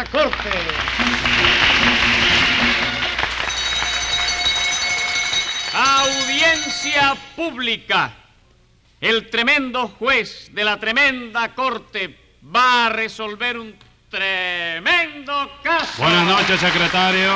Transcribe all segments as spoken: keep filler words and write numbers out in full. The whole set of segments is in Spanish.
tremenda corte. Audiencia pública. El tremendo juez de la tremenda corte va a resolver un tremendo caso. Buenas noches, secretario.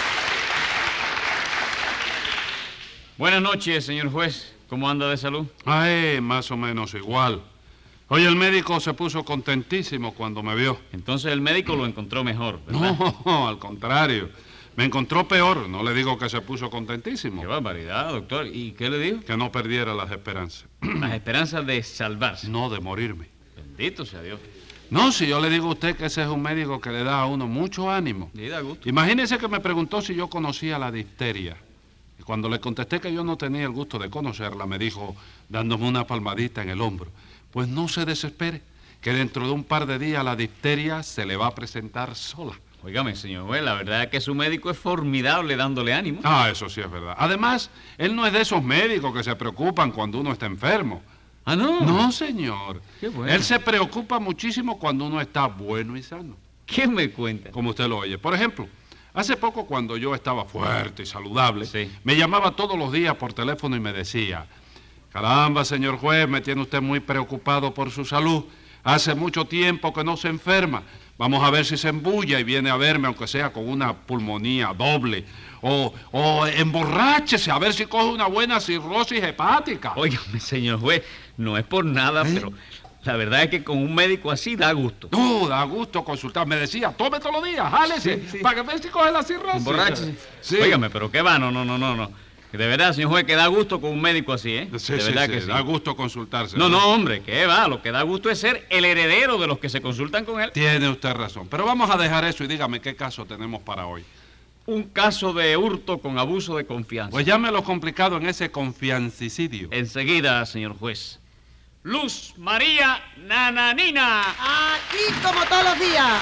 Buenas noches, señor juez. ¿Cómo anda de salud? Ay, más o menos igual. Hoy el médico se puso contentísimo cuando me vio. Entonces el médico lo encontró mejor, ¿verdad? No, al contrario. Me encontró peor. No le digo que se puso contentísimo. Qué barbaridad, doctor. ¿Y qué le dijo? Que no perdiera las esperanzas. Las esperanzas de salvarse. No, de morirme. Bendito sea Dios. No, si yo le digo a usted que ese es un médico que le da a uno mucho ánimo. Le da gusto. Imagínese que me preguntó si yo conocía la difteria. Y cuando le contesté que yo no tenía el gusto de conocerla, me dijo, dándome una palmadita en el hombro, pues no se desespere, que dentro de un par de días la difteria se le va a presentar sola. Óigame, señor juez, la verdad es que su médico es formidable dándole ánimo. Ah, eso sí es verdad. Además, él no es de esos médicos que se preocupan cuando uno está enfermo. ¿Ah, no? No, señor. Qué bueno. Él se preocupa muchísimo cuando uno está bueno y sano. ¿Qué me cuenta? Como usted lo oye. Por ejemplo, hace poco cuando yo estaba fuerte y saludable, sí, me llamaba todos los días por teléfono y me decía, caramba, señor juez, me tiene usted muy preocupado por su salud. Hace mucho tiempo que no se enferma. Vamos a ver si se embulla y viene a verme, aunque sea con una pulmonía doble. O, o emborráchese a ver si coge una buena cirrosis hepática. Óigame, señor juez, no es por nada, ¿Eh? pero la verdad es que con un médico así da gusto. No, da gusto consultar. Me decía, tome todos los días, jálese, sí, sí, para que ver si coge la cirrosis. Emborráchese. Sí. Óigame, pero qué va, no, no, no, no, no. De verdad, señor juez, que da gusto con un médico así, ¿eh? Sí, de sí, verdad sí, que sí. Da gusto consultarse. No, no, hombre, ¿qué va? Lo que da gusto es ser el heredero de los que se consultan con él. Tiene usted razón. Pero vamos a dejar eso y dígame qué caso tenemos para hoy. Un caso de hurto con abuso de confianza. Pues llame lo complicado en ese confiancicidio. Enseguida, señor juez. Luz María Nananina. Aquí como todos los días.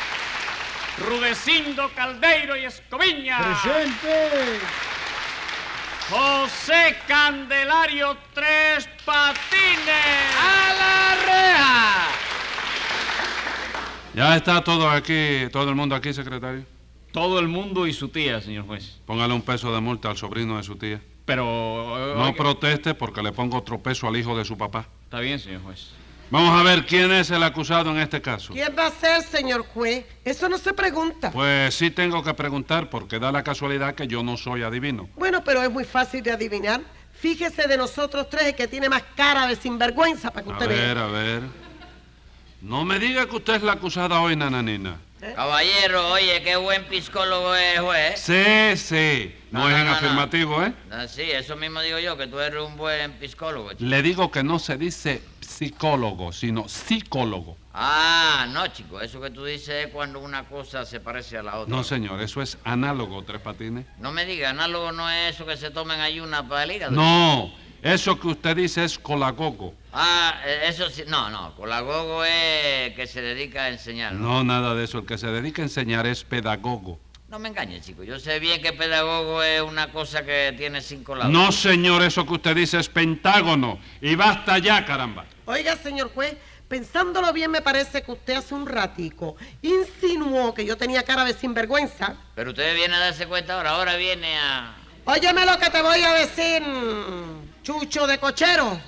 Rudecindo Caldeiro y Escoviña. ¡Presente! José Candelario Tres Patines. ¡A la reja! Ya está todo aquí, todo el mundo aquí, secretario. Todo el mundo y su tía, señor juez. Póngale un peso de multa al sobrino de su tía. Pero... No oiga, proteste porque le pongo otro peso al hijo de su papá. Está bien, señor juez. Vamos a ver quién es el acusado en este caso. ¿Quién va a ser, señor juez? Eso no se pregunta. Pues sí tengo que preguntar porque da la casualidad que yo no soy adivino. Bueno, pero es muy fácil de adivinar. Fíjese de nosotros tres el que tiene más cara de sinvergüenza para que A usted ver, vea. a ver. No me diga que usted es la acusada hoy, Nananina. ¿Eh? Caballero, oye, qué buen psicólogo es, juez. Sí, sí. No, No, es no, en no, afirmativo, ¿eh? Ah, sí, eso mismo digo yo, que tú eres un buen psicólogo, chico. Le digo que no se dice psicólogo, sino psicólogo. Ah, no, chico, eso que tú dices es cuando una cosa se parece a la otra. No, señor, eso es análogo, Tres Patines. No me diga, análogo no es eso que se toman ayunas para el hígado. No, eso que usted dice es colagogo. Ah, eh, eso sí, no, no, colagogo es que se dedica a enseñar. No, nada de eso. El que se dedica a enseñar es pedagogo. No me engañes, chico, yo sé bien que pedagogo es una cosa que tiene cinco lados. No, señor, eso que usted dice es pentágono. Y basta ya, caramba. Oiga, señor juez, pensándolo bien me parece que usted hace un ratico insinuó que yo tenía cara de sinvergüenza. Pero usted viene a darse cuenta ahora, ahora viene a... Óyeme lo que te voy a decir, chucho de cochero.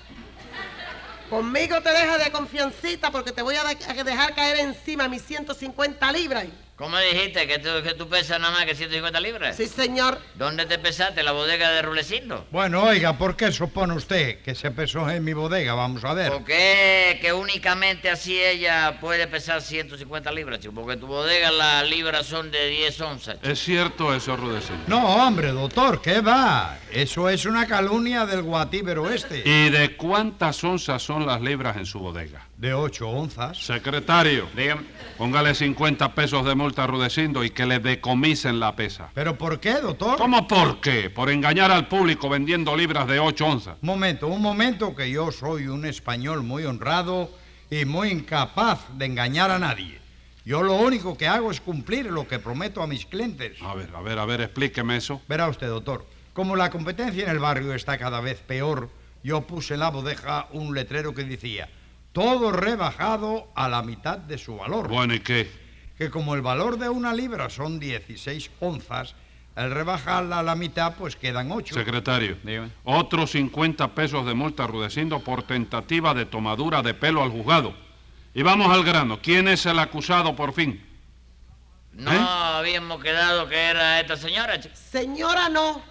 Conmigo te deja de confiancita porque te voy a, de- a dejar caer encima mis ciento cincuenta libras. ¿Cómo dijiste? ¿Que tú, que tú pesas nada más que ciento cincuenta libras? Sí, señor. ¿Dónde te pesaste? ¿La bodega de Rulecindo? Bueno, oiga, ¿por qué supone usted que se pesó en mi bodega? Vamos a ver. ¿Por qué que únicamente así ella puede pesar ciento cincuenta libras, chico? Porque en tu bodega las libras son de diez onzas, chico. ¿Es cierto eso, Rudecindo? No, hombre, doctor, ¿qué va? Eso es una calumnia del guatíbero este. ¿Y de cuántas onzas son las libras en su bodega? De ocho onzas. Secretario, Dígame. póngale cincuenta pesos de multa a Rudecindo y que le decomisen la pesa. ¿Pero por qué, doctor? ¿Cómo por qué? Por engañar al público vendiendo libras de ocho onzas. Un momento, un momento, que yo soy un español muy honrado y muy incapaz de engañar a nadie. Yo lo único que hago es cumplir lo que prometo a mis clientes. A ver, a ver, a ver, explíqueme eso. Verá usted, doctor, como la competencia en el barrio está cada vez peor, yo puse en la bodega un letrero que decía: todo rebajado a la mitad de su valor. Bueno, ¿y qué? que como el valor de una libra son dieciséis onzas, al rebajarla a la mitad, pues quedan ocho. Secretario, Dígame. otros cincuenta pesos de multa a Rudecindo por tentativa de tomadura de pelo al juzgado. Y vamos al grano. ¿Quién es el acusado por fin? No ¿Eh? habíamos quedado que era esta señora, chico. Señora no,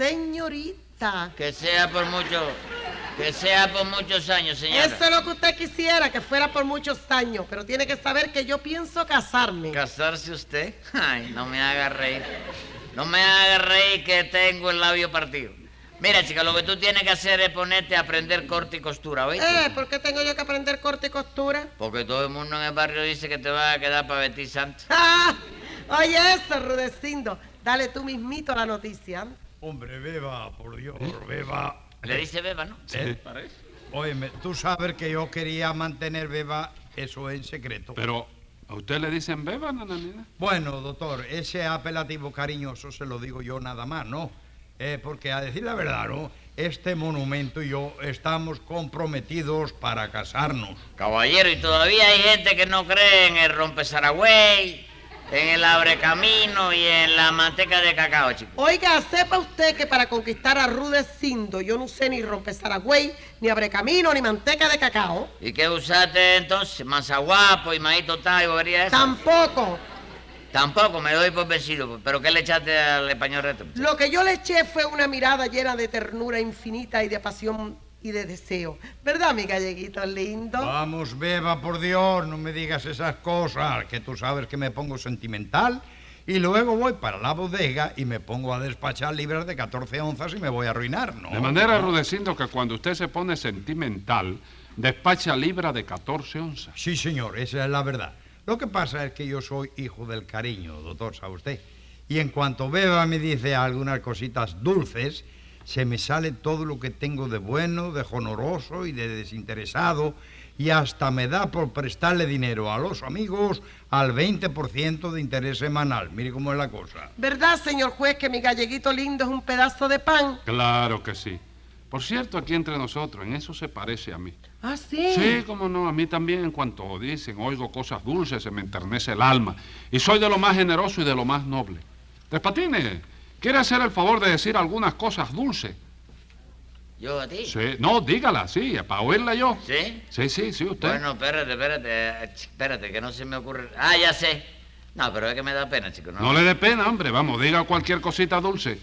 señorita. Que sea por mucho, que sea por muchos años, señora. Eso es lo que usted quisiera, que fuera por muchos años, pero tiene que saber que yo pienso casarme. ¿Casarse usted? Ay, no me haga reír. No me haga reír que tengo el labio partido. Mira, chica, lo que tú tienes que hacer es ponerte a aprender corte y costura, ¿oíste? Eh, ¿por qué tengo yo que aprender corte y costura? Porque todo el mundo en el barrio dice que te va a quedar para vestir santo. ¡Ah! Oye eso, Rudecindo. Dale tú mismito la noticia. Hombre, Beba, por Dios, Beba. Le dice beba, ¿no? ¿Eh? Óyeme, tú sabes que yo quería mantener, Beba, eso en secreto. Pero, ¿a usted le dicen beba, nananina? Bueno, doctor, ese apelativo cariñoso se lo digo yo nada más, ¿no? Eh, porque a decir la verdad, ¿no? Este monumento y yo estamos comprometidos para casarnos. Caballero, y todavía hay gente que no cree en el rompesaragüey, en el abrecamino y en la manteca de cacao, chico. Oiga, sepa usted que para conquistar a Rudecindo yo no sé ni romper Saragüey, ni abrecamino, ni manteca de cacao. ¿Y qué usaste entonces? ¿Manzaguapo y maíz total y bobería esa? Tampoco. Tampoco, me doy por vencido. ¿Pero qué le echaste al español reto? Lo que yo le eché fue una mirada llena de ternura infinita y de pasión y de deseo. ¿Verdad, mi galleguito lindo? Vamos, Beba, por Dios, no me digas esas cosas, que tú sabes que me pongo sentimental y luego voy para la bodega y me pongo a despachar libras de catorce onzas y me voy a arruinar, ¿no? De manera, Rudecindo, que cuando usted se pone sentimental, despacha libra de catorce onzas. Sí, señor, esa es la verdad. Lo que pasa es que yo soy hijo del cariño, doctor, ¿sabe usted? Y en cuanto Beba me dice algunas cositas dulces, se me sale todo lo que tengo de bueno, de honoroso y de desinteresado, y hasta me da por prestarle dinero a los amigos al veinte por ciento de interés semanal. Mire cómo es la cosa. ¿Verdad, señor juez, que mi galleguito lindo es un pedazo de pan? Claro que sí. Por cierto, aquí entre nosotros, en eso se parece a mí. Ah, sí. Sí, cómo no, a mí también en cuanto dicen, oigo cosas dulces, se me enternece el alma. Y soy de lo más generoso y de lo más noble. Tres Patines, ¿quiere hacer el favor de decir algunas cosas dulces? ¿Yo a ti? Sí, no, dígala, sí, para oírla yo. ¿Sí? Sí, sí, sí, usted. Bueno, espérate, espérate, eh, ch, espérate, que no se me ocurre... Ah, ya sé. No, pero es que me da pena, chico. No, No le dé pena, hombre, vamos, diga cualquier cosita dulce.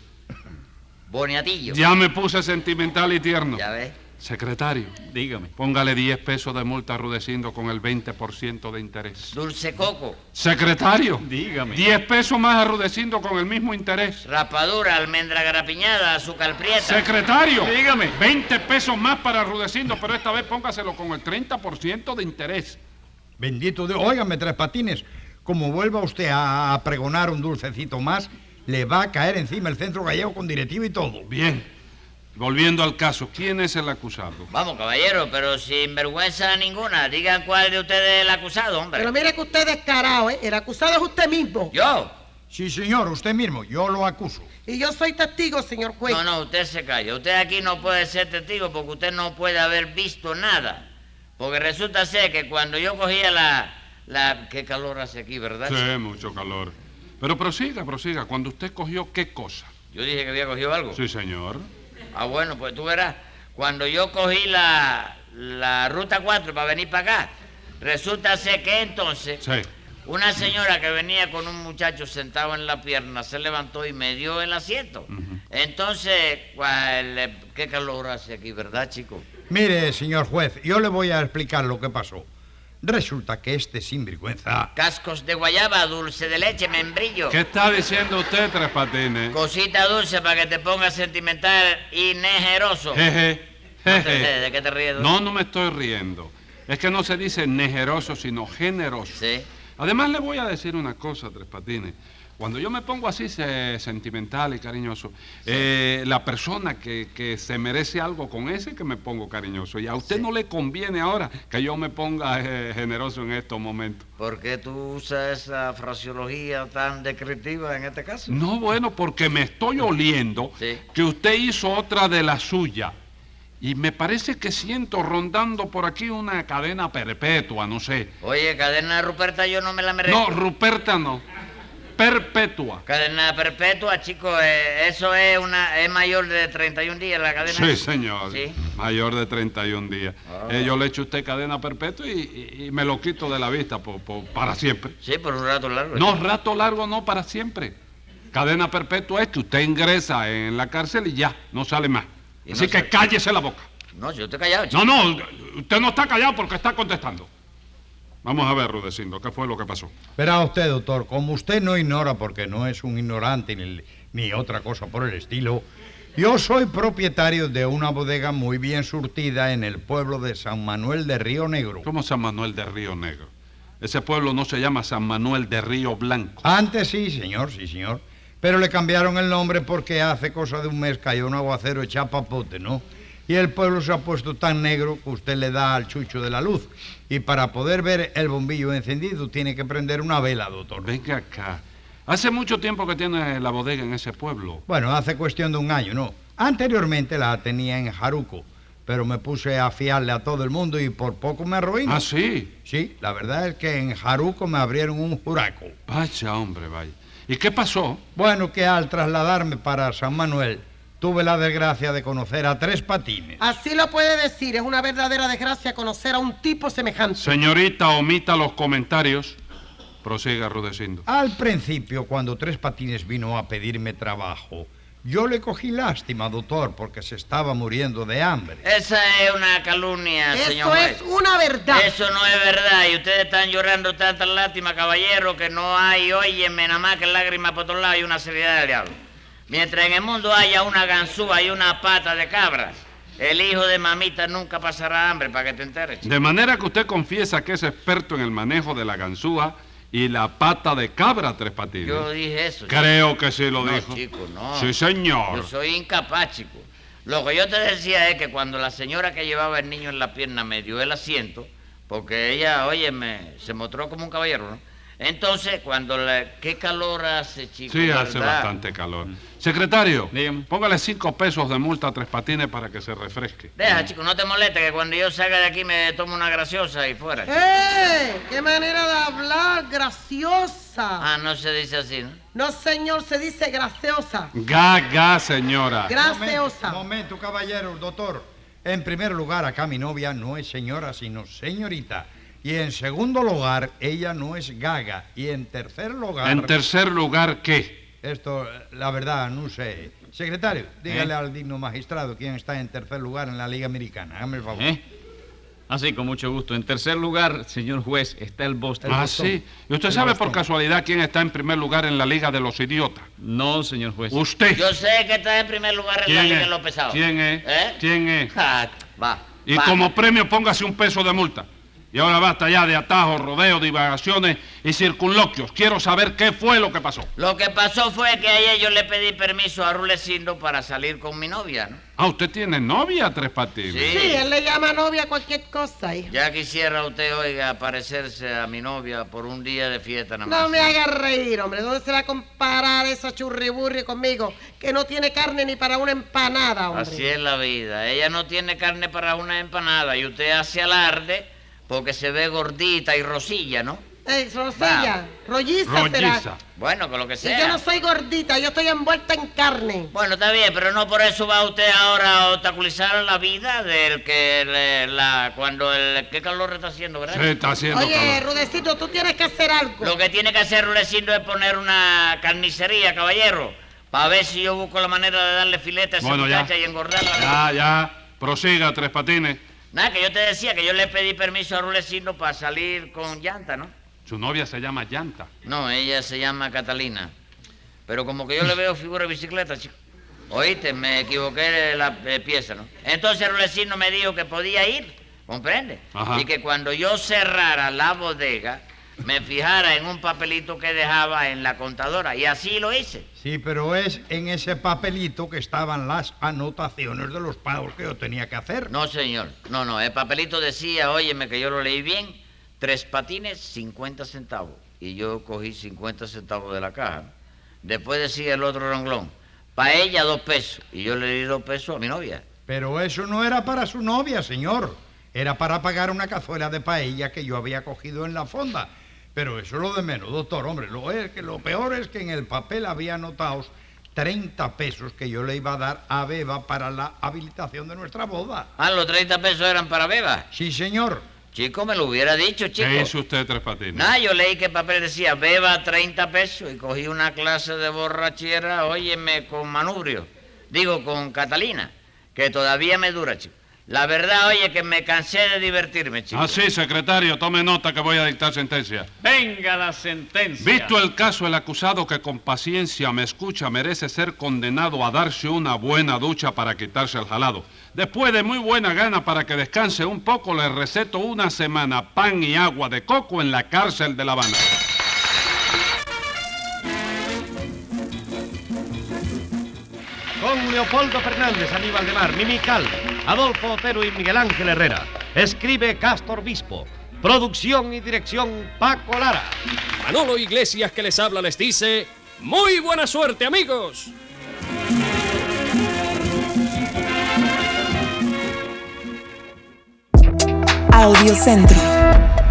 Boniatillo. Ya me puse sentimental y tierno. Ya ves. Secretario, Dígame. póngale diez pesos de multa a Rudecindo con el veinte por ciento de interés. Dulce coco, Secretario, Dígame. diez pesos más a Rudecindo con el mismo interés. rapadura, almendra garapiñada, azúcar prieta. Secretario, Dígame. veinte pesos más para Rudecindo, pero esta vez póngaselo con el treinta por ciento de interés. Bendito Dios. Óigame, Tres Patines, como vuelva usted a, a pregonar un dulcecito más, le va a caer encima el centro gallego con directiva y todo. Bien, volviendo al caso, ¿quién es el acusado? Vamos, caballero, pero sin vergüenza ninguna. Digan cuál de ustedes es el acusado, hombre. Pero mire que usted es descarado, ¿eh? El acusado es usted mismo. ¿Yo? Sí, señor, usted mismo, yo lo acuso. Y yo soy testigo, señor juez. No, no, usted se calla. Usted aquí no puede ser testigo porque usted no puede haber visto nada. Porque resulta ser que cuando yo cogía la... la qué calor hace aquí, ¿verdad? Sí, mucho calor. Pero prosiga, prosiga. Cuando usted cogió, ¿qué cosa? Yo dije que había cogido algo. Sí, señor. Ah, bueno, pues tú verás. Cuando yo cogí la, la ruta cuatro para venir para acá, resulta ser que entonces Sí. una señora que venía con un muchacho sentado en la pierna se levantó y me dio el asiento. Ujú. Entonces, cuál- qué calor hace aquí, ¿verdad, chico? Mire, señor juez, yo le voy a explicar lo que pasó. Resulta que este sinvergüenza... Cascos de guayaba, dulce de leche, membrillo. ¿Qué está diciendo usted, Tres Patines? Cosita dulce para que te pongas sentimental y nejeroso. Jeje, No te- jeje. ¿De qué te ríes? No, no me estoy riendo. Es que no se dice nejeroso, sino generoso. Sí. Además, le voy a decir una cosa, Tres Patines. Cuando yo me pongo así se- sentimental y cariñoso, eh, la persona que, que se merece algo con ese que me pongo cariñoso. Y a usted Sí. no le conviene ahora que yo me ponga eh, generoso en estos momentos. ¿Por qué tú usas esa fraseología tan descriptiva en este caso? No, bueno, porque me estoy oliendo Sí. que usted hizo otra de la suya. Y me parece que siento rondando por aquí una cadena perpetua, no sé. Oye, cadena Ruperta yo no me la No, merezco. Ruperta no. Perpetua. Cadena perpetua, chico, eh, eso es una es mayor de treinta y un días la cadena. Sí, señor. Sí. Mayor de treinta y un días. Ah. Eh, yo le echo a usted cadena perpetua y, y- y me lo quito de la vista por- por- para siempre. Sí, por un rato largo. No, chico. rato largo no, para siempre. Cadena perpetua es que usted ingresa en la cárcel y ya, no sale más. Y no Así que sale. cállese la boca. No, yo estoy callado, chico. No, no, usted no está callado porque está contestando. Vamos a ver, Rudecindo, ¿qué fue lo que pasó? Verá usted, doctor, como usted no ignora, porque no es un ignorante ni, ni otra cosa por el estilo, yo soy propietario de una bodega muy bien surtida en el pueblo de San Manuel de Río Negro. ¿Cómo San Manuel de Río Negro? Ese pueblo no se llama San Manuel de Río Blanco. Antes sí, señor, sí, señor. Pero le cambiaron el nombre porque hace cosa de un mes cayó un aguacero de chapapote, ¿no? Y el pueblo se ha puesto tan negro que usted le da al chucho de la luz. Y para poder ver el bombillo encendido tiene que prender una vela, doctor. Venga acá. Hace mucho tiempo que tiene la bodega en ese pueblo. Bueno, hace cuestión de un año, ¿no? Anteriormente la tenía en Jaruco, pero me puse a fiarle a todo el mundo y por poco me arruino. Ah, sí. Sí, la verdad es que en Jaruco me abrieron un juraco. Vaya, hombre, vaya. ¿Y qué pasó? Bueno, que al trasladarme para San Manuel, tuve la desgracia de conocer a Tres Patines. Así lo puede decir, es una verdadera desgracia conocer a un tipo semejante. Señorita, omita los comentarios. Prosiga, Rudecindo. Al principio, cuando Tres Patines vino a pedirme trabajo, yo le cogí lástima, doctor, porque se estaba muriendo de hambre. Esa es una calumnia, señor Eso juez. es una verdad. Eso no es verdad. Y ustedes están llorando tanta lástima, caballero, que no hay, óyeme, nada más que lágrimas por todos lados y una seriedad del diablo. Mientras en el mundo haya una ganzúa y una pata de cabra, el hijo de mamita nunca pasará hambre, para que te enteres, chico. De manera que usted confiesa que es experto en el manejo de la ganzúa y la pata de cabra, Tres Patines. Yo dije eso. Creo que sí lo No, dijo. chico, no. Sí, señor. Yo soy incapaz, chico. Lo que yo te decía es que cuando la señora que llevaba el niño en la pierna me dio el asiento, porque ella, óyeme, se mostró como un caballero, ¿no? Entonces, cuando la... ¿Qué calor hace, chico? Sí, hace ¿verdad? bastante calor. Secretario, Dígame. póngale cinco pesos de multa a Tres Patines para que se refresque. Deja, chico, no te moleste que cuando yo salga de aquí me tomo una graciosa y fuera. ¡Eh! ¡Qué manera de hablar! ¡Graciosa! Ah, no se dice así, ¿no? No, señor, se dice graciosa. Gaga, señora. Graciosa. Momento, momento, caballero, doctor. En primer lugar, acá mi novia no es señora, sino señorita. Y en segundo lugar, ella no es gaga. Y en tercer lugar... En tercer lugar, ¿qué? Esto, la verdad, no sé. Secretario, dígale ¿Eh? al digno magistrado quién está en tercer lugar en la Liga Americana. Hágame el favor. ¿Eh? Así, con mucho gusto. En tercer lugar, señor juez, está el Boston. Ah, Boston. sí. ¿Y usted El sabe Boston. por casualidad quién está en primer lugar en la Liga de los Idiotas? No, señor juez. Usted. Yo sé que está en primer lugar en la ¿Quién liga es? en los pesados. ¿Quién es? ¿Eh? ¿Quién es? Ah, va. Y va. como premio póngase un peso de multa. Y ahora basta ya de atajos, rodeos, divagaciones y circunloquios. Quiero saber qué fue lo que pasó. Lo que pasó fue que ayer yo le pedí permiso a Rulecindo para salir con mi novia, ¿no? Ah, ¿usted tiene novia, Tres Patines? Sí. Sí, él le llama novia a cualquier cosa, hijo. Ya quisiera usted, oiga, parecerse a mi novia por un día de fiesta nada más. No me haga reír, hombre. ¿Dónde se va a comparar esa churriburri conmigo? Que no tiene carne ni para una empanada, hombre. Así es la vida. Ella no tiene carne para una empanada y usted hace alarde porque se ve gordita y rosilla, ¿no? Ey, Rosilla, rolliza, será. Rolliza. Bueno, con lo que Y sea. yo no soy gordita, yo estoy envuelta en carne. Bueno, está bien, pero no por eso va usted ahora a obstaculizar la vida del que le- la cuando el qué calor está haciendo, ¿verdad? Sí, está haciendo Oye, calor. Rudecito, tú tienes que hacer algo. Lo que tiene que hacer Rulecindo es poner una carnicería, caballero, para ver si yo busco la manera de darle filete a esa Bueno, ya. muchacha y engordarla. Ya, ya. Prosiga, Tres Patines. Nada, que yo te decía que yo le pedí permiso a Rulecindo para salir con llanta, ¿no? Su novia se llama Llanta. No, ella se llama Catalina. Pero como que yo le veo figura de bicicleta, chico. Oíste, me equivoqué de la eh, pieza, ¿no? Entonces Rulecindo me dijo que podía ir, ¿comprende? Ajá. Y que cuando yo cerrara la bodega, me fijara en un papelito que dejaba en la contadora. Y así lo hice. Sí, pero es en ese papelito que estaban las anotaciones de los pagos que yo tenía que hacer. No, señor. No, no. El papelito decía, óyeme, que yo lo leí bien, tres patines, cincuenta centavos. Y yo cogí cincuenta centavos de la caja. Después decía el otro renglón, para ella dos pesos. Y yo le di dos pesos a mi novia. Pero eso no era para su novia, señor. Era para pagar una cazuela de paella que yo había cogido en la fonda. Pero eso es lo de menos, doctor. Hombre, lo, es que, lo peor es que en el papel había anotados treinta pesos que yo le iba a dar a Beba para la habilitación de nuestra boda. Ah, los treinta pesos eran para Beba. Sí, señor. Chico, me lo hubiera dicho, chico. ¿Qué hizo usted, Tres Patines? Nah, yo leí que el papel decía Beba treinta pesos y cogí una clase de borrachera, óyeme, con Manubrio. Digo, con Catalina, que todavía me dura, chico. La verdad, oye, que me cansé de divertirme, chico. Ah, sí, secretario, tome nota que voy a dictar sentencia. Venga la sentencia. Visto el caso, el acusado que con paciencia me escucha merece ser condenado a darse una buena ducha para quitarse el jalado. Después de muy buena gana para que descanse un poco, le receto una semana pan y agua de coco en la cárcel de La Habana. Con Leopoldo Fernández, Aníbal de Mar, Mimi Calvo, Adolfo Otero y Miguel Ángel Herrera. Escribe Castor Bispo. Producción y dirección Paco Lara. Manolo Iglesias, que les habla, les dice: ¡muy buena suerte, amigos! Audiocentro.